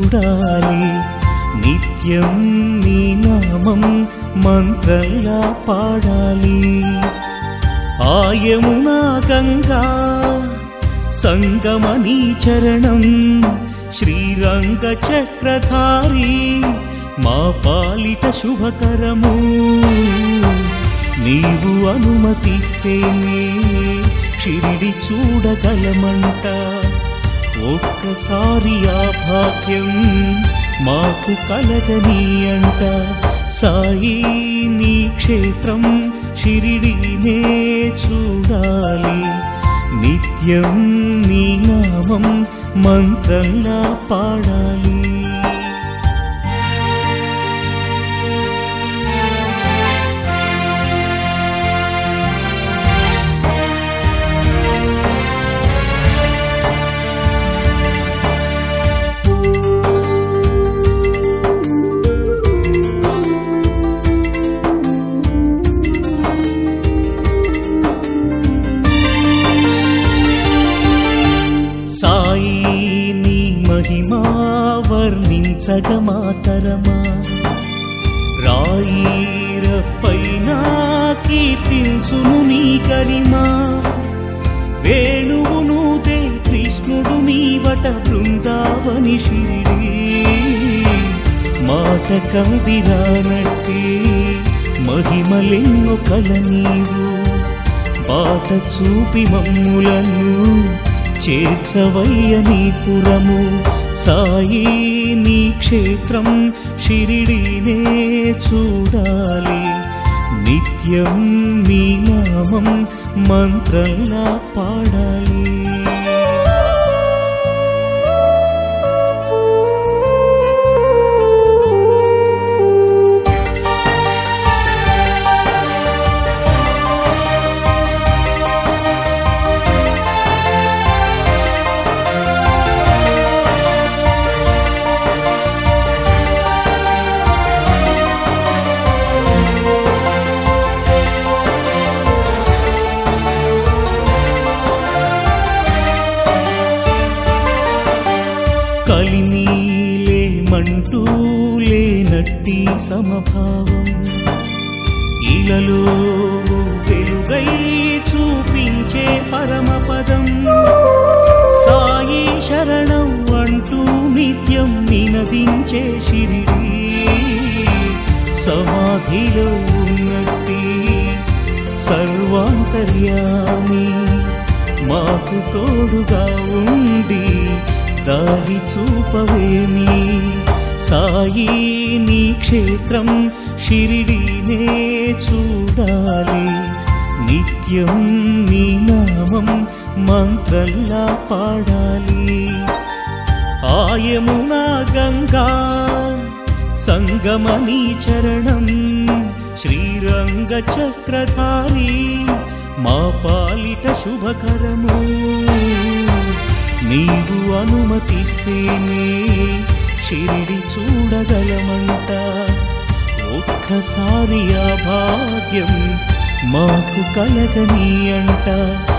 చూడాలి నిత్యం నీ నామం మంత్రంగా పాడాలి ఆయమునా గంగా సంగమ నీ చరణం శ్రీరంగ చక్రధారి మా పాలిట శుభకరము నీవు అనుమతిస్తేనే షిరిడి చూడగలమంట ఒక్కసారి ఆ భాగ్యం మాకు కలగని అంట సాయి నీ క్షేత్రం షిరిడినే చూడాలి నిత్యం నీ నామం మంత్రంగా పాడాలి సాయి నీ మహిమా వర్ణించగమాతరమా రాయిరపైన కీర్తించును నీ గరిమా వేణువును దే కృష్ణుడు నీవట బృందావని షిరిడి మాట కందిరానట్టి మహిమలెన్నో కల నీవు బాట చూపి మమ్ములను చేర్చవయ్య నీ పురము సాయి నీ క్షేత్రం షిరిడినే చూడాలి నిత్యం నీ నామం మంత్రంగా పాడాలి కలిమీలే మంటూ లేనట్టి సమభావం ఇలలో వెలుగై చూపించే పరమపదం సాయి శరణం అంటూ నిత్యం నినదించే షిరిడి సమాధిలో ఉన్నట్టి సర్వాంతర్యామి మాకు తోడుగా ఉండి దారి చూపవేమి సాయి నీ క్షేత్రం షిరిడినే చూడాలి నిత్యం నీ నామం మంత్రంగా పాడాలి ఆయమునా గంగా సంగమ నీ చరణం శ్రీరంగ చక్రధారి మా పాలిట శుభకరము నీవు అనుమతిస్తేనే షిరిడి చూడగలమంట ఒక్కసారి ఆ భాగ్యం మాకు కలగని అంట